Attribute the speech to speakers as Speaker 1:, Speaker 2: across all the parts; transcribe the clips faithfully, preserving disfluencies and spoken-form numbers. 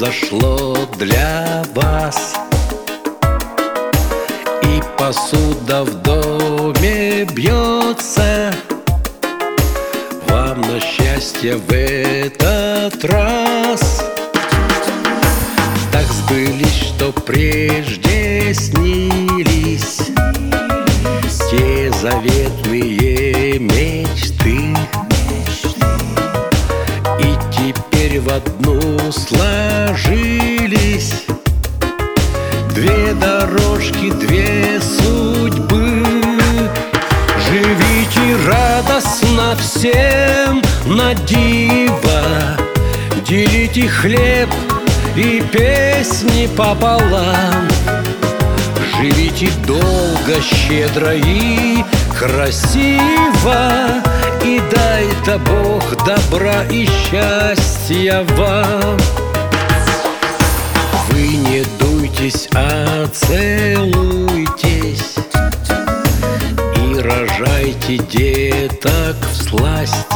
Speaker 1: произошло для вас, и посуда в доме бьется. Вам на счастье в этот раз так сбылись, что прежде снились те заветные мечты, и теперь в одну сложились две дорожки, две судьбы. Живите радостно всем на диво, делите хлеб и песни пополам. Живите долго, щедро и красиво, и дай-то Бог добра и счастья вам. Вы не дуйтесь, а целуйтесь и рожайте деток всласть.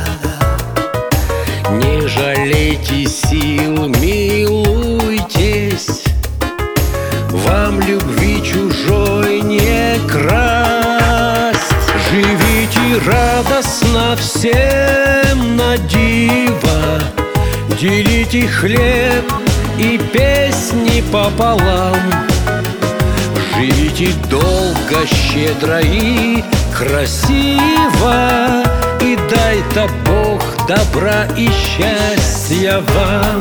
Speaker 1: Не жалейте сил, милуйтесь, вам любви чужой не красть. Живите радостно всем на диво, делите хлеб и песни пополам. Живите долго, щедро и красиво, и дай-то Бог добра и счастья вам.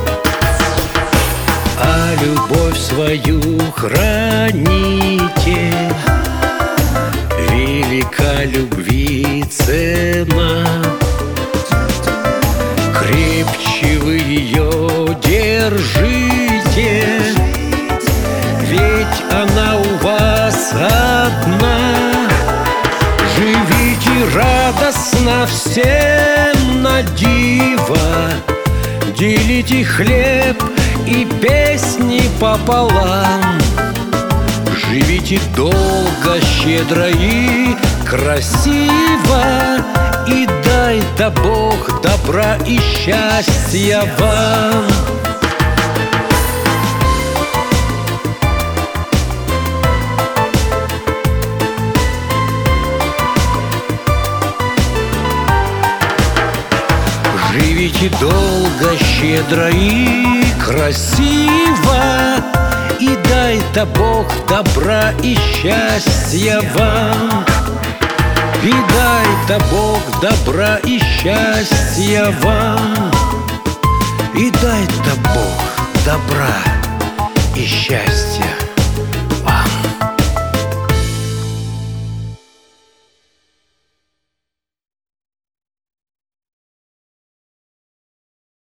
Speaker 1: А любовь свою храните, велика любви цена. Крепче вы ее держите, ведь она у вас одна. Живите радостно всем на диво, делите хлеб и песни пополам. Живите долго, щедро и красиво, и дай-то Бог добра и счастья вам. Живите долго, щедро и красиво, и дай-то Бог добра и счастья вам. И дай-то Бог добра и счастья вам. И дай-то Бог добра и счастья